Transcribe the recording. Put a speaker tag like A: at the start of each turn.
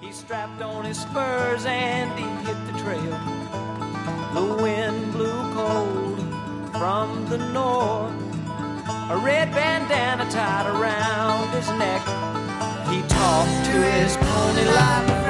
A: He strapped on his spurs and he hit the trail. The wind blew cold from the north, a red bandana tied around his neck. He talked to his pony like